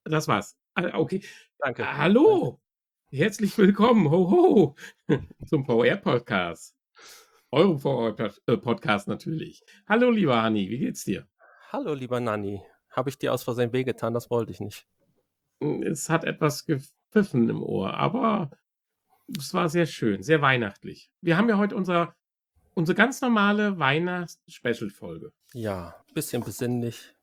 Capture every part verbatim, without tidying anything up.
Das war's. Ah, okay. Danke. Ah, hallo, herzlich willkommen, ho, ho, zum V R-Podcast. Eurem V R-Podcast natürlich. Hallo, lieber Hanni, wie geht's dir? Hallo, lieber Nanni. Habe ich dir aus Versehen wehgetan? Das wollte ich nicht. Hm, es hat etwas gepfiffen im Ohr, aber es war sehr schön, sehr weihnachtlich. Wir haben ja heute unser unsere ganz normale Weihnachts-Special-Folge. Ja, bisschen besinnlich.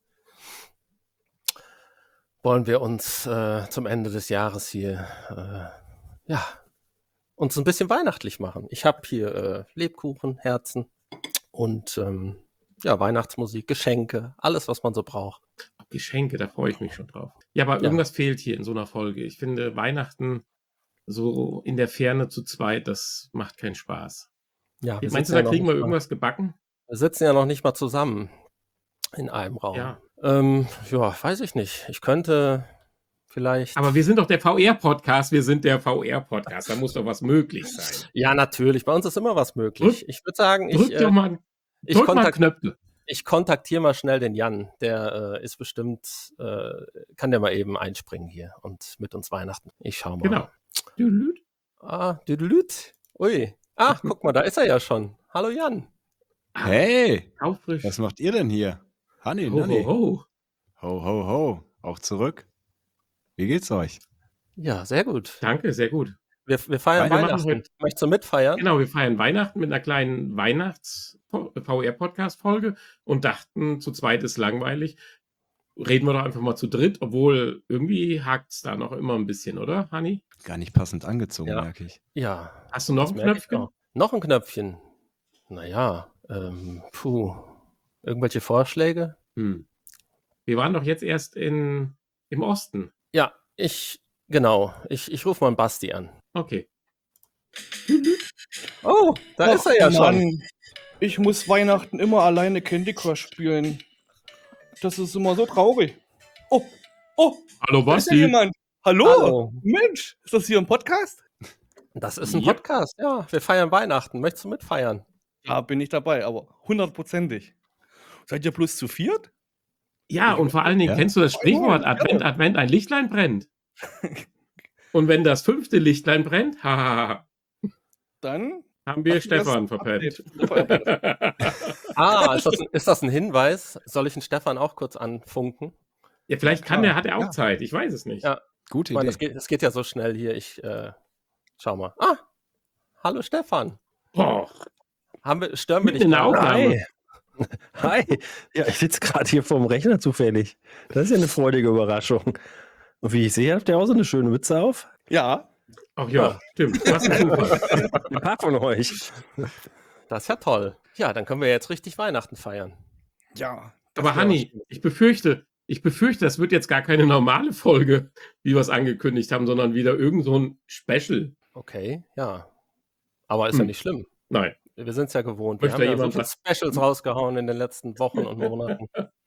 Wollen wir uns äh, zum Ende des Jahres hier, äh, ja, uns ein bisschen weihnachtlich machen. Ich habe hier äh, Lebkuchen, Herzen und ähm, ja, Weihnachtsmusik, Geschenke, alles, was man so braucht. Geschenke, da freue ich mich schon drauf. Ja, aber Ja. irgendwas fehlt hier in so einer Folge. Ich finde, Weihnachten so in der Ferne zu zweit, das macht keinen Spaß. Ja, wir Meinst sitzen du, ja da noch kriegen wir nicht mal, irgendwas gebacken? wir sitzen ja noch nicht mal zusammen in einem Raum. Ja. Ähm, ja, weiß ich nicht. Ich könnte vielleicht. Aber wir sind doch der V R-Podcast, wir sind der V R-Podcast, da muss doch was möglich sein. Ja, natürlich. Bei uns ist immer was möglich. Drück, Ich würde sagen, ich, drück äh, doch mal, ich, drück mal kontakt, Knöpfe. ich kontaktiere mal schnell den Jan. Der äh, ist bestimmt, äh, kann der mal eben einspringen hier und mit uns Weihnachten. Ich schau mal. Genau. Düdelüt. Ah, düdelüt. Ui. Ah, guck mal, da ist er ja schon. Hallo Jan. Hey, Taufrisch. was macht ihr denn hier? Hanni, Ho, Nanni. ho, ho. Ho, ho, ho. Auch zurück. Wie geht's euch? Ja, sehr gut. Danke, sehr gut. Wir, wir feiern Wir machen Weihnachten. heute- Möchtest du mitfeiern? Genau, wir feiern Weihnachten mit einer kleinen Weihnachts-V R-Podcast-Folge und dachten, zu zweit ist langweilig. Reden wir doch einfach mal zu dritt, obwohl irgendwie hakt es da noch immer ein bisschen, oder, Hanni? Gar nicht passend angezogen, Ja. merke ich. Ja. Hast du noch das ein merke ich Knöpfchen? auch. Noch ein Knöpfchen. Naja, ähm, puh. Irgendwelche Vorschläge? Hm. Wir waren doch jetzt erst in, im Osten. Ja, ich, genau. Ich, ich rufe mal einen Basti an. Okay. Oh, da Ach, ist er ja schon. Mann, ich muss Weihnachten immer alleine Candy Crush spielen. Das ist immer so traurig. Oh, oh, Hallo, da ist ja Basti. jemand. Hallo? Hallo. Mensch, ist das hier ein Podcast? Das ist ein Ja. Podcast, ja. Wir feiern Weihnachten. Möchtest du mitfeiern? Da bin ich dabei, aber hundertprozentig. Seid ihr bloß zu viert? Ja, und vor allen Dingen, Ja. kennst du das Sprichwort, Ja. Advent, Advent, ein Lichtlein brennt? Und wenn das fünfte Lichtlein brennt, haha, Dann haben wir Ach, Stefan das verpennt. Ah, ist das, ein, ist das ein Hinweis? Soll ich den Stefan auch kurz anfunken? Ja, vielleicht Ja, kann klar. der, hat er auch Ja. Zeit, ich weiß es nicht. Ja. Gute Ich meine, Idee. das geht, das geht ja so schnell hier. Ich äh, schau mal. Ah, hallo Stefan. Boah, Haben wir, stören wir mitten dich in der gerade? Aufnahme. Hi. Hi. Ja, ich sitze gerade hier vorm Rechner zufällig. Das ist ja eine freudige Überraschung. Und wie ich sehe, habt ihr auch so eine schöne Mütze auf. Ja, Ach ja, stimmt. Was ein Zufall. Ein paar von euch. Das ist ja toll. Ja, dann können wir jetzt richtig Weihnachten feiern. ja. das Aber wär Hanni, was. ich befürchte, ich befürchte, das wird jetzt gar keine normale Folge, wie wir es angekündigt haben, sondern wieder irgend so ein Special. Okay, ja. Aber ist ja Hm. nicht schlimm. Nein. Wir sind es ja gewohnt. Wir Möchte haben ja so jemand viele was- Specials rausgehauen in den letzten Wochen und Monaten.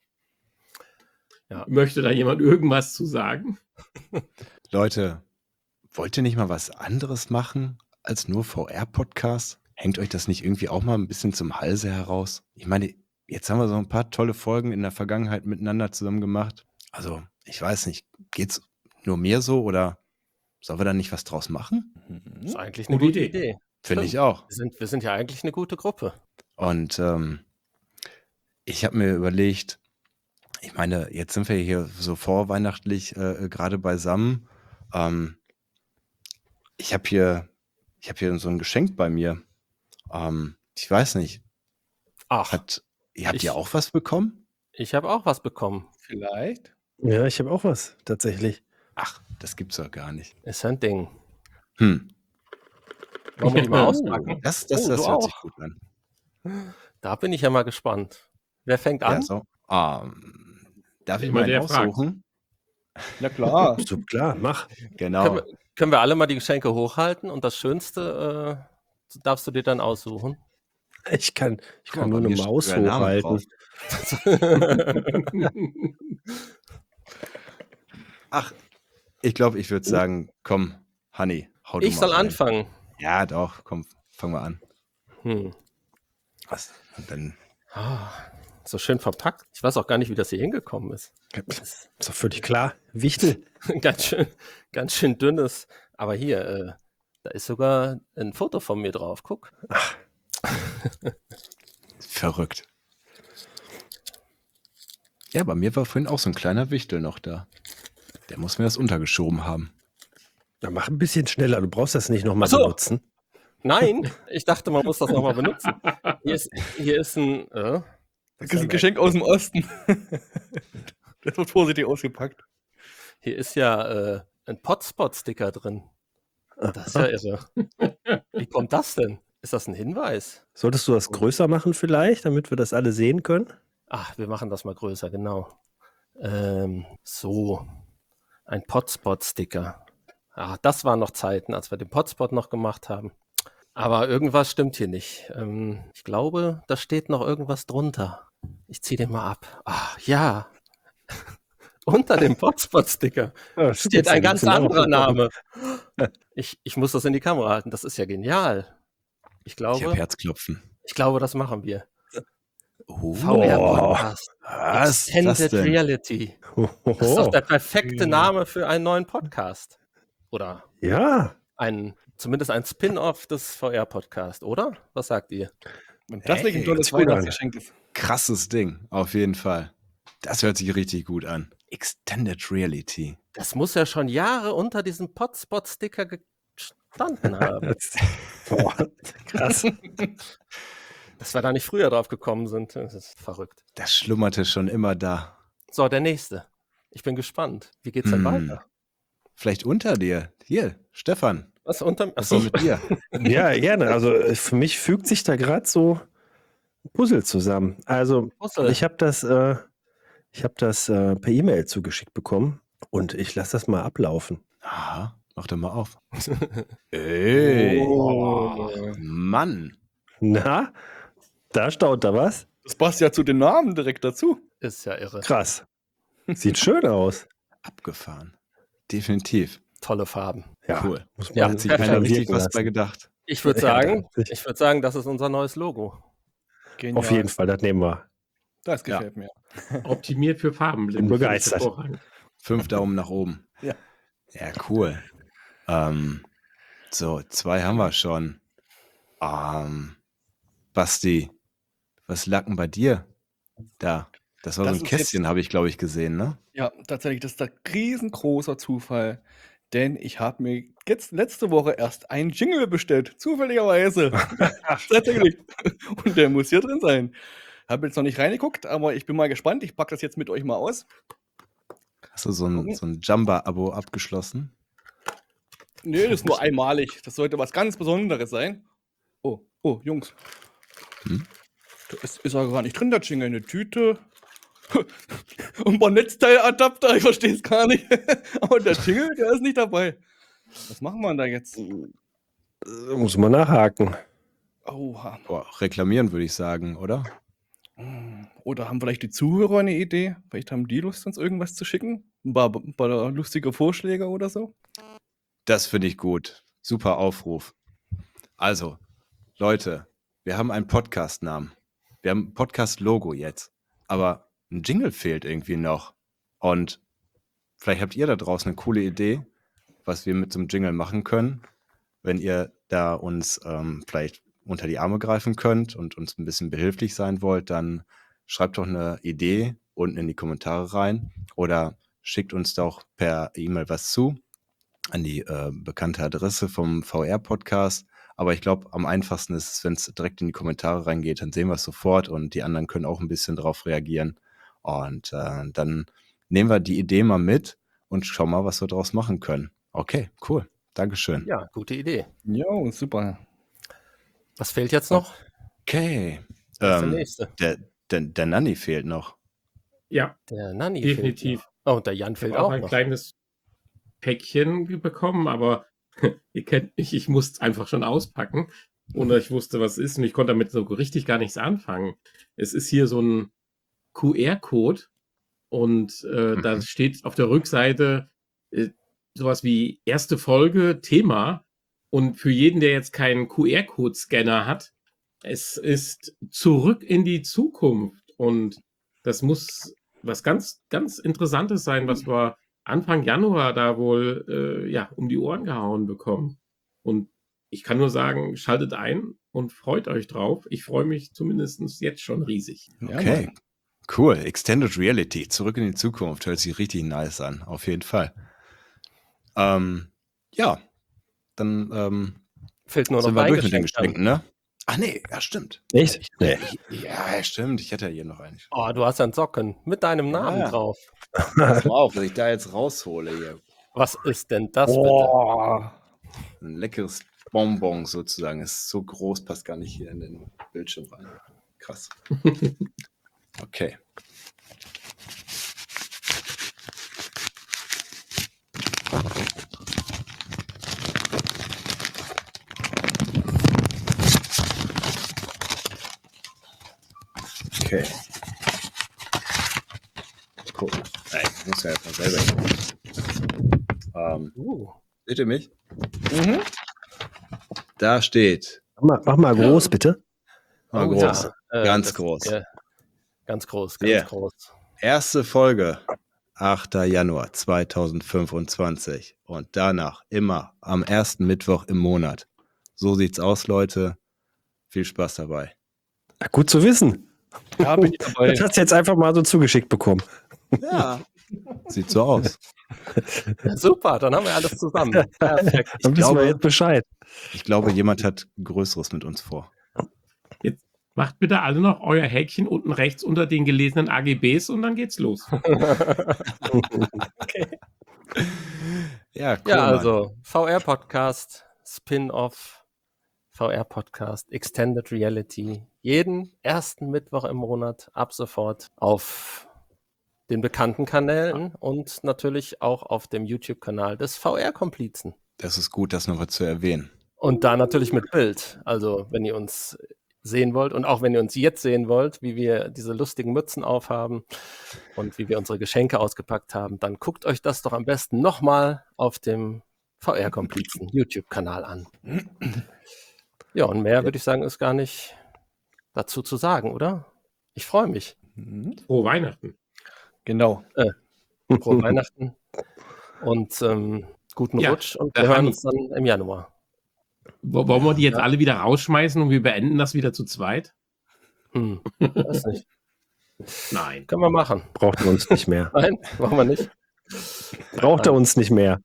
Ja. Möchte da jemand irgendwas zu sagen? Leute, wollt ihr nicht mal was anderes machen als nur V R-Podcast? Hängt euch das nicht irgendwie auch mal ein bisschen zum Halse heraus? Ich meine, jetzt haben wir so ein paar tolle Folgen in der Vergangenheit miteinander zusammen gemacht. Also, ich weiß nicht, geht's nur mir so oder sollen wir da nicht was draus machen? Das ist eigentlich eine Gute gute Idee. Idee. Finde Stimmt. ich auch. Wir sind, wir sind ja eigentlich eine gute Gruppe. Und ähm, ich habe mir überlegt, ich meine, jetzt sind wir hier so vorweihnachtlich äh, gerade beisammen. Ähm, ich habe hier, ich habe hier so ein Geschenk bei mir. Ähm, ich weiß nicht, Ach, hat, habt Ich- ihr auch was bekommen? ich habe auch was bekommen. Vielleicht. Ja, ich habe auch was, tatsächlich. Ach, das gibt's doch gar nicht. Ist ja ein Ding. Hm, Wollen wir die mal Oh. auspacken? das, das, Oh, das du hört sich auch. gut an. Da bin ich ja mal gespannt. Wer fängt Ja, an? so. Ähm, darf ich Immer mal der aussuchen? Na klar. So, klar, mach. Genau. Können, wir, können wir alle mal die Geschenke hochhalten und das Schönste äh, darfst du dir dann aussuchen? Ich kann, ich Guck kann mal, nur bei eine mir steht Maus euer Name hochhalten. drauf. Ach, ich glaube, ich würde sagen, komm, Hanni, hau du Ich mal soll rein. anfangen. Ja, doch, komm, fangen wir an. Hm. Was? Und dann, Ah, so schön verpackt. Ich weiß auch gar nicht, wie das hier hingekommen ist. Das Ist doch völlig klar. Wichtel. ist ganz schön, ganz schön dünnes. Aber hier, äh, da ist sogar ein Foto von mir drauf. Guck. Verrückt. Ja, bei mir war vorhin auch so ein kleiner Wichtel noch da. Der muss mir das untergeschoben haben. Dann mach ein bisschen schneller. Du brauchst das nicht nochmal Ach so. benutzen. Nein, ich dachte, man muss das nochmal benutzen. Hier ist, hier ist ein. Äh, Das ist ein Geschenk aus dem Osten. Das wird vorsichtig ausgepackt. Hier ist ja äh, ein Potspot-Sticker drin. Das ist ja irre. Wie kommt das denn? Ist das ein Hinweis? Solltest du das größer machen vielleicht, damit wir das alle sehen können? Ach, wir machen das mal größer, genau. Ähm, so, ein Potspot-Sticker. Ah, das waren noch Zeiten, als wir den Potspot noch gemacht haben. Aber irgendwas stimmt hier nicht. Ähm, ich glaube, da steht noch irgendwas drunter. Ich ziehe den mal ab. Ah, ja. Unter dem Potspot-Sticker Ja, steht ein ganz anderer Name. Name. Ich, ich muss das in die Kamera halten. Das ist ja genial. Ich Ich habe glaube, Herzklopfen. ich glaube, das machen wir. Oh, V R-Podcast. was ist das Extended denn? Reality. Das ist doch der perfekte Name für einen neuen Podcast. Oder Ja, ein, zumindest ein Spin-off des V R-Podcasts, oder? Was sagt ihr? Wenn das nicht ein Hey, tolles das ist gut an. Weihnachtsgeschenk ist. Krasses Ding, auf jeden Fall. Das hört sich richtig gut an. Extended Reality. Das muss ja schon Jahre unter diesem Potspot-Sticker gestanden haben, das, boah, krass. dass wir da nicht früher drauf gekommen sind. Das ist verrückt. Das schlummerte schon immer da. So, der nächste. Ich bin gespannt. Wie geht's denn Hm. weiter? Vielleicht unter dir. Hier, Stefan. Was unter Was ist Achso, mit dir? Ja, gerne. Also äh, für mich fügt sich da gerade so ein Puzzle zusammen. Also Puzzle. ich habe das, äh, ich habe das äh, per E-Mail zugeschickt bekommen und ich lasse das mal ablaufen. Aha, mach doch mal auf. Ey, Oh. Mann. Na, da staunt da was? Das passt ja zu den Namen direkt dazu. Ist ja irre. Krass. Sieht schön aus. Abgefahren. Definitiv. Tolle Farben. Ja, Cool. muss man Ja, Hat sich perfekt. keiner richtig wirken was lassen. bei gedacht. Ich würde Ja, sagen, das- ich würde sagen, das ist unser neues Logo. Genial. Auf jeden Fall, das nehmen wir. Das gefällt mir. Optimiert für Farbenblinde. Bin finde ich begeistert. hervorragend. Fünf Daumen nach oben. Ja. Ja, cool. Ähm, so, zwei haben wir schon. Ähm, Basti, was lag denn bei dir? Da. Das war Das so ein ist jetzt- Kästchen, habe ich, glaube ich, gesehen, ne? Ja, tatsächlich, das ist ein riesengroßer Zufall. Denn ich habe mir jetzt letzte Woche erst einen Jingle bestellt. Zufälligerweise. Tatsächlich. Und der muss hier drin sein. Habe jetzt noch nicht reingeguckt, aber ich bin mal gespannt. Ich packe das jetzt mit euch mal aus. Hast du so ein, so ein Jumba-Abo abgeschlossen? Nee, das ist nur einmalig. Das sollte was ganz Besonderes sein. Oh, oh, Jungs. Hm? Da ist, ist ja gar nicht drin, der Jingle. Eine Tüte. Und ein paar Netzteiladapter, ich verstehe es gar nicht. Aber der Jingle, der ist nicht dabei. Was machen wir denn da jetzt? Äh, Muss man nachhaken. Oha. Boah, reklamieren würde ich sagen, oder? Hm, Oder haben vielleicht die Zuhörer eine Idee? Vielleicht haben die Lust, uns irgendwas zu schicken? Ein paar, ein paar lustige Vorschläge oder so? Das finde ich gut. Super Aufruf. Also, Leute, wir haben einen Podcast-Namen. Wir haben ein Podcast-Logo jetzt. Aber ein Jingle fehlt irgendwie noch. Und vielleicht habt ihr da draußen eine coole Idee, was wir mit so einem Jingle machen können. Wenn ihr da uns ähm, vielleicht unter die Arme greifen könnt und uns ein bisschen behilflich sein wollt, dann schreibt doch eine Idee unten in die Kommentare rein oder schickt uns doch per E-Mail was zu an die äh, bekannte Adresse vom V R-Podcast. Aber ich glaube, am einfachsten ist es, wenn es direkt in die Kommentare reingeht, dann sehen wir es sofort und die anderen können auch ein bisschen drauf reagieren. Und äh, dann nehmen wir die Idee mal mit und schauen mal, was wir daraus machen können. Okay, cool. Dankeschön. Ja, gute Idee. Jo, super. Was fehlt jetzt noch? Okay. Was ist der Ähm, nächste? der, der, der Nanni fehlt noch. Ja, Der Nanni definitiv. fehlt noch. Oh, und der Jan Ich fehlt habe auch auch ein noch. kleines Päckchen bekommen, aber ihr kennt mich, ich musste es einfach schon auspacken, ohne dass ich wusste, was es ist. Und ich konnte damit so richtig gar nichts anfangen. Es ist hier so ein Q R-Code und äh, da Mhm. steht auf der Rückseite äh, sowas wie erste Folge, Thema. Und für jeden, der jetzt keinen Q R-Code-Scanner hat, es ist zurück in die Zukunft. Und das muss was ganz, ganz Interessantes sein, was wir Anfang Januar da wohl äh, ja, um die Ohren gehauen bekommen. Und ich kann nur sagen, schaltet ein und freut euch drauf. Ich freue mich zumindest jetzt schon riesig. Okay, cool. Extended Reality, zurück in die Zukunft. Hört sich richtig nice an, auf jeden Fall. Ähm, ja, dann ähm, Fehlt nur noch sind wir ein durch mit den Geschenk Geschenken, ne? Ach nee, ja stimmt. Echt? Nee. Ich, ja, stimmt. Ich hätte ja hier noch einen. Oh, du hast ja einen Socken mit deinem Namen Ja. drauf. Pass mal auf, was ich da jetzt raushole hier. Was ist denn das bitte? Boah. Ein leckeres Bonbon sozusagen. Ist so groß, passt gar nicht hier in den Bildschirm rein. Krass. Okay. Okay. Cool. Nein, ich muss ja jetzt mal selber hin. Ähm, Uh, seht ihr mich? Mhm. Da steht. Mach mal, mach mal groß, bitte. Mal oh, groß. ja, äh, Ganz das- groß. ja, ganz groß, ganz Yeah. groß. Erste Folge, achter Januar zweitausendfünfundzwanzig. Und danach immer am ersten Mittwoch im Monat. So sieht's aus, Leute. Viel Spaß dabei. Ah, gut zu wissen. Da bin ich dabei. Das hast du jetzt einfach mal so zugeschickt bekommen. Ja. Sieht so aus. Super, dann haben wir alles zusammen. Perfekt. Dann wissen glaube- wir jetzt Bescheid. Ich glaube, jemand hat Größeres mit uns vor. Macht bitte alle noch euer Häkchen unten rechts unter den gelesenen A G Bs und dann geht's los. Ja, cool. Ja, Mann. also V R-Podcast, Spin-off, V R-Podcast, Extended Reality. Jeden ersten Mittwoch im Monat ab sofort auf den bekannten Kanälen und natürlich auch auf dem YouTube-Kanal des V R-Komplizen. Das ist gut, das noch mal zu erwähnen. Und da natürlich mit Bild. Also wenn ihr uns sehen wollt und auch wenn ihr uns jetzt sehen wollt, wie wir diese lustigen Mützen aufhaben und wie wir unsere Geschenke ausgepackt haben, dann guckt euch das doch am besten nochmal auf dem V R-Komplizen YouTube-Kanal an. Ja, und mehr würde ich sagen, ist gar nicht dazu zu sagen, oder? Ich freue mich. Mhm. Frohe Weihnachten. Genau. Frohe Weihnachten und ähm, guten Ja, Rutsch und äh, wir hören Hanni. uns dann im Januar. Wo- Wollen wir die jetzt Ja. alle wieder rausschmeißen und wir beenden das wieder zu zweit? Hm, weiß nicht. Nein. Können wir machen. Braucht er uns nicht mehr. Nein, machen wir nicht. Braucht er uns nicht mehr.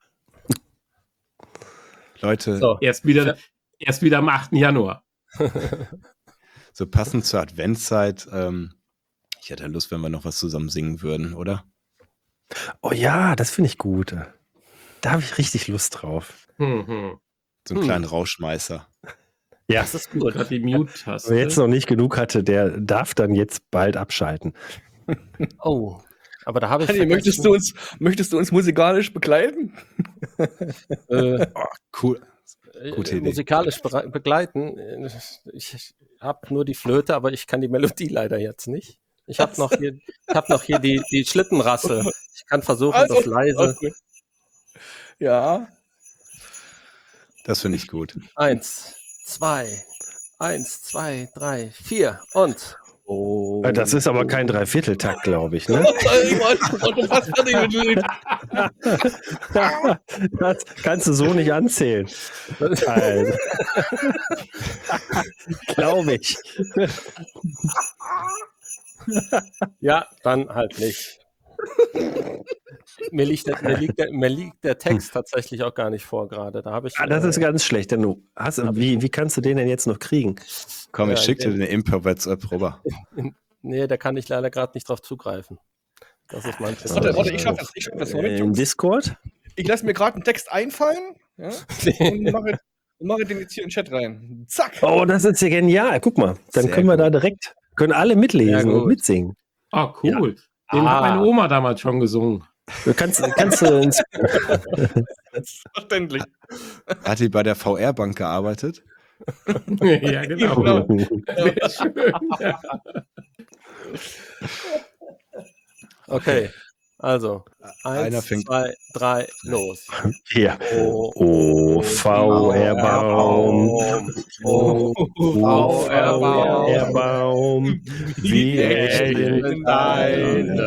Leute, so, So. Erst wieder, erst wieder am achten Januar. passend zur Adventszeit. Ähm, ich hätte Lust, wenn wir noch was zusammen singen würden, oder? Oh ja, das finde ich gut. Da habe ich richtig Lust drauf. Hm, hm. So einen Hm. kleinen Rauschmeißer. Ja, Das ist Gut, gut. gerade die Mute-Taste. wer jetzt noch nicht genug hatte, der darf dann jetzt bald abschalten. Oh, aber da habe ich Hanni, vergessen, möchtest du uns, möchtest du uns musikalisch begleiten? äh, Cool. äh, Gute Idee. musikalisch bere- begleiten. Ich, ich habe nur die Flöte, aber ich kann die Melodie leider jetzt nicht. Ich habe noch hier, ich hab noch hier die, die Schlittenrassel. Ich kann versuchen, Also, das leise. okay. Ja. Das finde ich gut. Eins, zwei, eins, zwei, drei, vier und. Oh. Äh, Das ist aber kein Dreivierteltakt, glaube ich. Ne? Ich war schon fast fertig mit dem Lied. Das kannst du so nicht anzählen. Also. Glaube ich. Ja, dann halt nicht. Mir liegt, der, mir, liegt der, mir liegt der Text tatsächlich auch gar nicht vor gerade. Da habe ich. Ah, das äh, ist ganz schlecht. Denn du hast, wie, wie kannst du den denn jetzt noch kriegen? Komm, ich Ja, schicke dir den- eine Imper-WhatsApp rüber. Nee, da kann ich leider gerade nicht drauf zugreifen. Das ist mein Warte, warte, ich schaff das. Ich schaff das. Moment, Im Jungs. Discord? Ich lasse mir gerade einen Text einfallen, ja, und mache, und mache den jetzt hier in den Chat rein. Zack. Oh, das ist ja genial. Guck mal, dann Sehr können wir gut. da direkt, können alle mitlesen Sehr und gut. mitsingen. Oh, cool. Den Ah. hat meine Oma damals schon gesungen. Du kannst, kannst du ins, Verständlich. Hat die bei der V R-Bank gearbeitet? Ja, genau. Genau. Sehr schön. Ja. Okay, also Einer eins, fängt- zwei, drei, los. Ja. Oh, O V R-Baum. Oh, O V R-Baum. Wie echt sind deine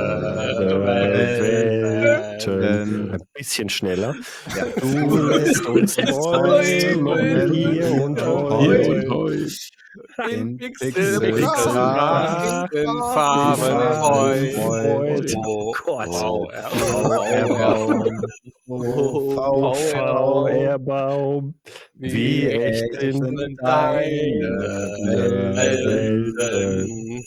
Welten. Ein bisschen schneller. Ja. Du lässt uns träumen hier und Hier heute. und heute. In Pixelbetrag, in Farbenfreud. Freud. Oh Gott. V-R-Baum. O V R-Baum. Wie echt sind deine Welten.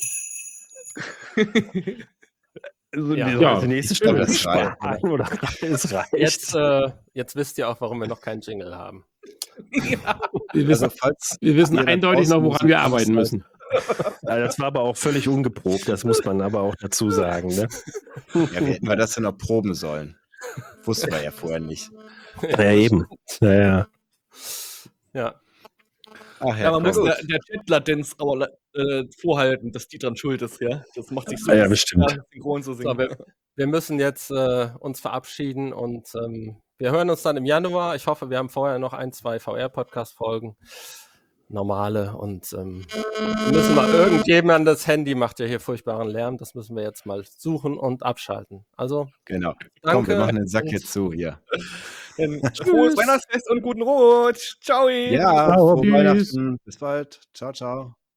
Also Ja. die, Ja. die nächste Stimme Das ist reicht. sparen oder es reicht. Jetzt, äh, jetzt wisst ihr auch, warum wir noch keinen Jingle haben. Wir wissen, Also falls wir wissen ihr da eindeutig noch, draußen woran wir Musik arbeiten seid, müssen. Ja, das war aber auch völlig ungeprobt, das muss man aber auch dazu sagen. Ne? Ja, wie hätten wir das denn noch proben sollen? Wussten wir ja vorher nicht. Ja, eben. Ja, ja. Ja. Ach Ja, man muss komm. der, der Chat-Latenz aber äh, vorhalten, dass die dran schuld ist, ja. Das macht sich so Ja, ja, bestimmt. schwer, synchron zu So, singen. wir, wir müssen jetzt äh, uns verabschieden und ähm, wir hören uns dann im Januar. Ich hoffe, wir haben vorher noch ein, zwei V R-Podcast-Folgen. Normale und ähm, müssen mal irgendjemand das Handy macht ja hier furchtbaren Lärm. Das müssen wir jetzt mal suchen und abschalten. Also, Genau. Komm, danke. wir machen den Sack und- jetzt zu hier. Dann frohes Weihnachtsfest und guten Rutsch. Ciao. Ja, Ciao. frohe Tschüss. Weihnachten. Bis bald. Ciao, ciao.